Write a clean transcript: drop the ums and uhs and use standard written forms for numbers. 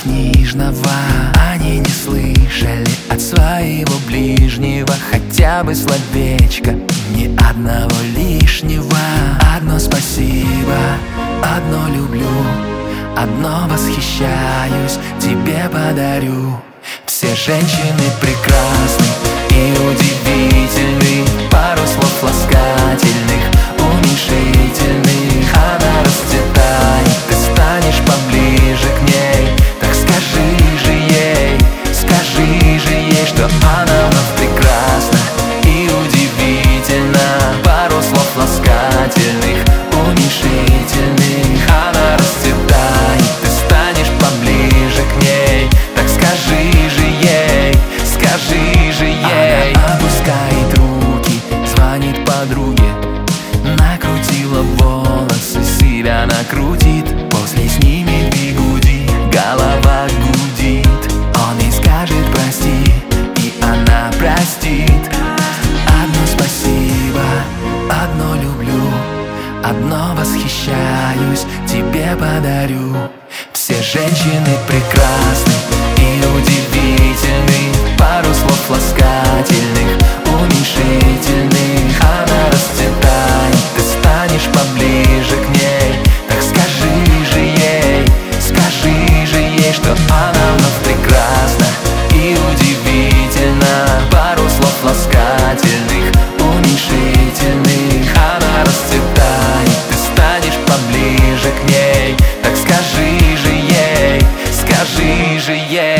чернокнижного. Они не слышали от своего ближнего хотя бы словечко, ни одного лишнего. Одно спасибо, одно люблю, одно восхищаюсь, тебе подарю. Все женщины прекрасны и удивительны, пару слов ласкательных, уменьшительных. Она расцветает, ты станешь поближе к ней. Так скажи же ей, что она вновь прекрасна и удивительна. Пару слов ласкательных, уменьшительных. Она расцветает, ты станешь поближе к ней. Так скажи же ей. Она опускает руки, звонит подруге, накрутила волосы, себя накрутит, после снимет бигуди, голова гудит. Он ей скажет прости, и она простит. Одно спасибо, одно люблю, одно восхищаюсь, тебе подарю. Все женщины прекрасны и удивительны, пару слов ласкательных, уменьшительных. Она расцветает, ты станешь поближе к ней. Так скажи же ей, что она вновь прекрасна и удивительна. Пару слов ласкательных, уменьшительных. Она расцветает, ты станешь поближе к ней. Так скажи же ей.